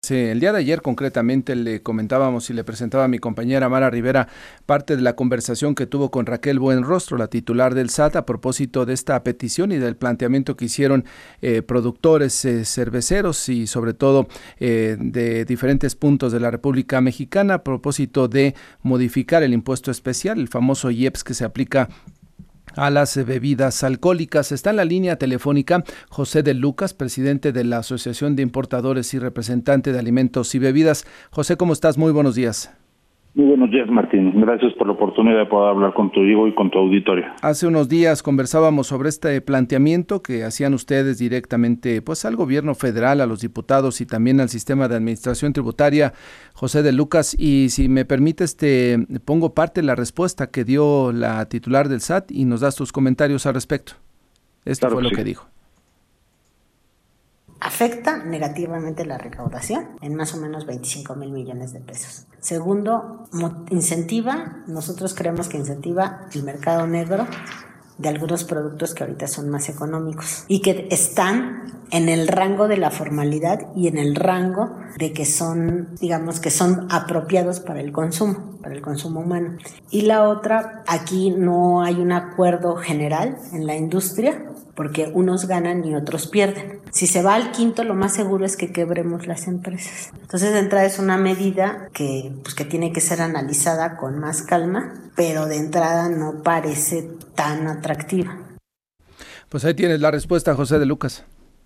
Sí, el día de ayer concretamente le comentábamos y le presentaba a mi compañera Mara Rivera parte de la conversación que tuvo con Raquel Buenrostro, la titular del SAT, a propósito de esta petición y del planteamiento que hicieron productores cerveceros y sobre todo de diferentes puntos de la República Mexicana a propósito de modificar el impuesto especial, el famoso IEPS que se aplica a las bebidas alcohólicas. Está en la línea telefónica José de Lucas, presidente de la Asociación de Importadores y representante de Alimentos y Bebidas. José, ¿cómo estás? Muy buenos días. Muy buenos días, Martín. Gracias por la oportunidad de poder hablar contigo y con tu auditorio. Hace unos días conversábamos sobre este planteamiento que hacían ustedes directamente pues al gobierno federal, a los diputados y también al sistema de administración tributaria, José de Lucas, y si me permites te pongo parte de la respuesta que dio la titular del SAT y nos das tus comentarios al respecto. Esto Claro fue lo sí. que dijo. Afecta negativamente la recaudación en más o menos 25 mil millones de pesos. Segundo, nosotros creemos que incentiva el mercado negro de algunos productos que ahorita son más económicos y que están en el rango de la formalidad y en el rango de que son, digamos, que son apropiados para el consumo humano. Y la otra, aquí no hay un acuerdo general en la industria porque unos ganan y otros pierden. Si se va al quinto, lo más seguro es que quebremos las empresas. Entonces, de entrada es una medida que tiene que ser analizada con más calma, pero de entrada no parece tan atractiva. Pues ahí tienes la respuesta, José de Lucas.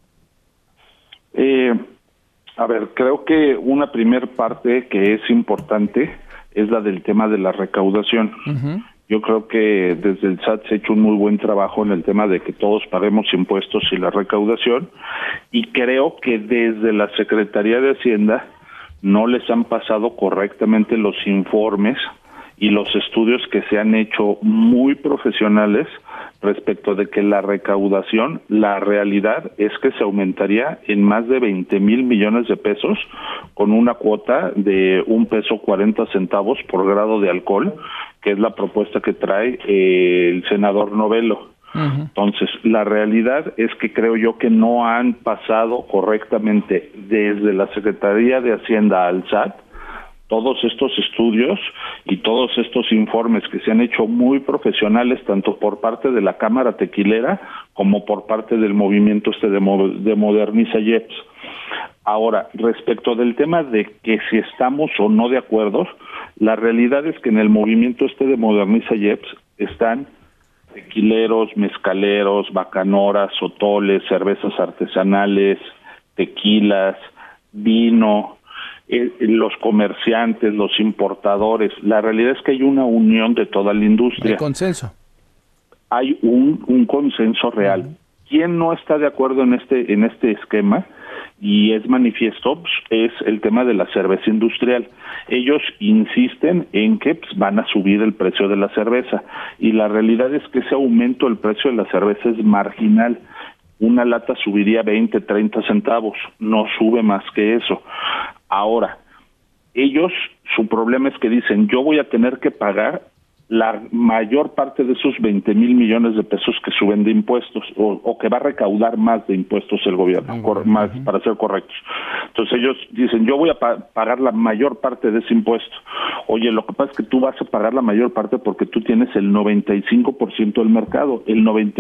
Creo que una primer parte que es importante es la del tema de la recaudación. Uh-huh. Yo creo que desde el SAT se ha hecho un muy buen trabajo en el tema de que todos paguemos impuestos y la recaudación, y creo que desde la Secretaría de Hacienda no les han pasado correctamente los informes y los estudios que se han hecho muy profesionales respecto de que la recaudación, la realidad es que se aumentaría en más de 20 mil millones de pesos con una cuota de $1.40 por grado de alcohol, que es la propuesta que trae el senador Novelo. Uh-huh. Entonces, la realidad es que creo yo que no han pasado correctamente desde la Secretaría de Hacienda al SAT todos estos estudios y todos estos informes que se han hecho muy profesionales, tanto por parte de la Cámara Tequilera como por parte del movimiento de Moderniza IEPS. Ahora, respecto del tema de que si estamos o no de acuerdo, la realidad es que en el movimiento de Moderniza IEPS están tequileros, mezcaleros, bacanoras, sotoles, cervezas artesanales, tequilas, vino, los comerciantes, los importadores. La realidad es que hay una unión de toda la industria. Hay consenso. Hay un consenso real. Uh-huh. ¿Quién no está de acuerdo en este esquema? Y es manifiesto, es el tema de la cerveza industrial. Ellos insisten en que van a subir el precio de la cerveza, y la realidad es que ese aumento del precio de la cerveza es marginal. Una lata subiría 20, 30 centavos, no sube más que eso. Ahora, ellos, su problema es que dicen, yo voy a tener que pagar la mayor parte de esos 20 mil millones de pesos que suben de impuestos, o que va a recaudar más de impuestos el gobierno, más, para ser correctos. Entonces ellos dicen, yo voy a pagar la mayor parte de ese impuesto. Oye, lo que pasa es que tú vas a pagar la mayor parte porque tú tienes el 95% del mercado. El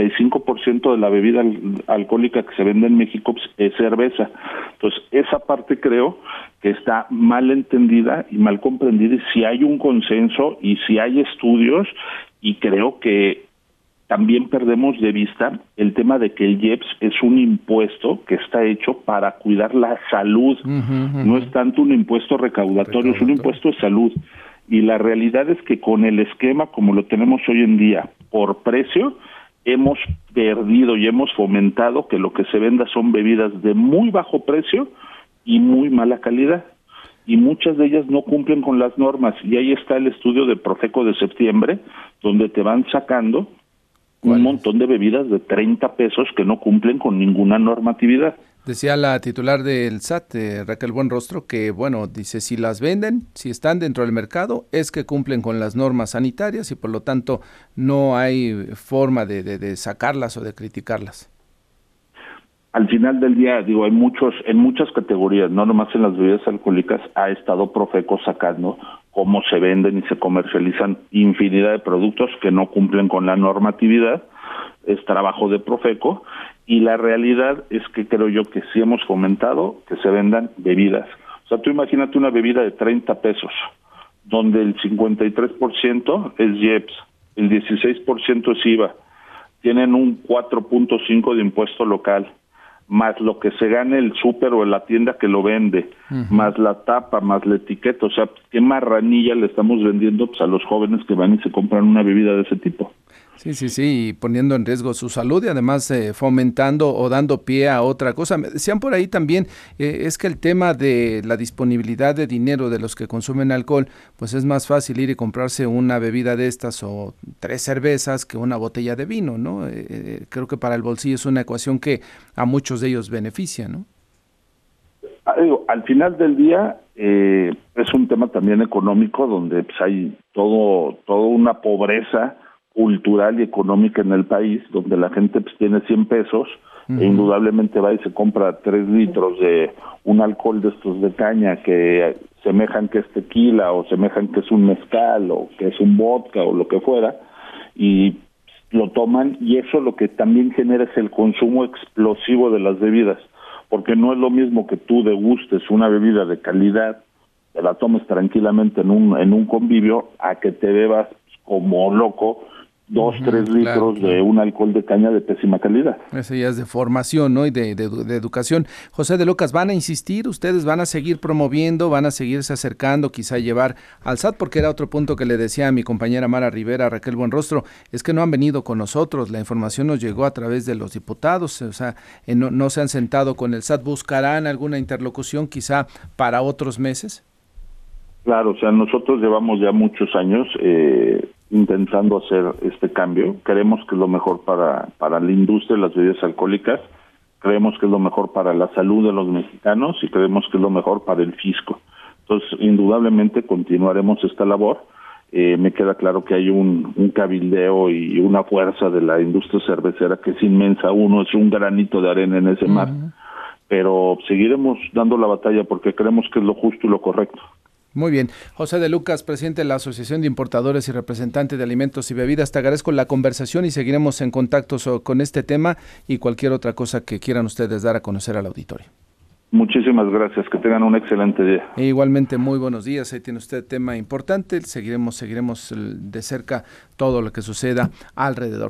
95% de la bebida alcohólica que se vende en México es cerveza. Entonces, esa parte creo que está mal entendida y mal comprendida, y si hay un consenso y si hay estudios, y creo que también perdemos de vista el tema de que el IEPS es un impuesto que está hecho para cuidar la salud. Uh-huh. No es tanto un impuesto recaudatorio, es un impuesto de salud. Y la realidad es que con el esquema como lo tenemos hoy en día, por precio, hemos perdido y hemos fomentado que lo que se venda son bebidas de muy bajo precio y muy mala calidad, y muchas de ellas no cumplen con las normas, y ahí está el estudio de Profeco de septiembre, donde te van sacando un montón de bebidas de 30 pesos que no cumplen con ninguna normatividad. Decía la titular del SAT, Raquel Buenrostro, que dice, si las venden, si están dentro del mercado, es que cumplen con las normas sanitarias y por lo tanto no hay forma de sacarlas o de criticarlas. al final del día, digo, en muchas categorías, no nomás en las bebidas alcohólicas, ha estado Profeco sacando cómo se venden y se comercializan infinidad de productos que no cumplen con la normatividad. Es trabajo de Profeco, y la realidad es que creo yo que sí hemos fomentado que se vendan bebidas. O sea, tú imagínate una bebida de 30 pesos, donde el 53% es IEPS, el 16% es IVA, tienen un 4.5 de impuesto local, más lo que se gane el súper o en la tienda que lo vende, más la tapa, más la etiqueta. O sea, ¿qué marranilla le estamos vendiendo a los jóvenes que van y se compran una bebida de ese tipo? Sí, y poniendo en riesgo su salud y además fomentando o dando pie a otra cosa. Me decían por ahí también, es que el tema de la disponibilidad de dinero de los que consumen alcohol, pues es más fácil ir y comprarse una bebida de estas o 3 cervezas que una botella de vino, ¿no? Creo que para el bolsillo es una ecuación que a muchos de ellos beneficia, ¿no? Al final del día es un tema también económico, donde pues, hay toda una pobreza cultural y económica en el país, donde la gente pues tiene 100 pesos e indudablemente va y se compra 3 litros de un alcohol de estos de caña que semejan que es tequila o semejan que es un mezcal o que es un vodka o lo que fuera, y lo toman, y eso lo que también genera es el consumo explosivo de las bebidas, porque no es lo mismo que tú degustes una bebida de calidad, te la tomes tranquilamente en un convivio, a que te bebas como loco 2-3 litros de un alcohol de caña de pésima calidad. Eso ya es de formación, ¿no? Y de educación. José de Lucas, ¿van a insistir? ¿Ustedes van a seguir promoviendo? ¿Van a seguirse acercando? Quizá llevar al SAT, porque era otro punto que le decía a mi compañera Mara Rivera, Raquel Buenrostro, es que no han venido con nosotros, la información nos llegó a través de los diputados, o sea, no se han sentado con el SAT. ¿Buscarán alguna interlocución quizá para otros meses? Claro, o sea, nosotros llevamos ya muchos años intentando hacer este cambio. Creemos que es lo mejor para la industria de las bebidas alcohólicas, creemos que es lo mejor para la salud de los mexicanos y creemos que es lo mejor para el fisco. Entonces, indudablemente continuaremos esta labor. Me queda claro que hay un cabildeo y una fuerza de la industria cervecera que es inmensa. Uno es un granito de arena en ese mar, pero seguiremos dando la batalla porque creemos que es lo justo y lo correcto. Muy bien. José de Lucas, presidente de la Asociación de Importadores y representante de Alimentos y Bebidas, te agradezco la conversación y seguiremos en contacto con este tema y cualquier otra cosa que quieran ustedes dar a conocer al auditorio. Muchísimas gracias, que tengan un excelente día. E igualmente, muy buenos días. Ahí tiene usted tema importante. Seguiremos de cerca todo lo que suceda alrededor.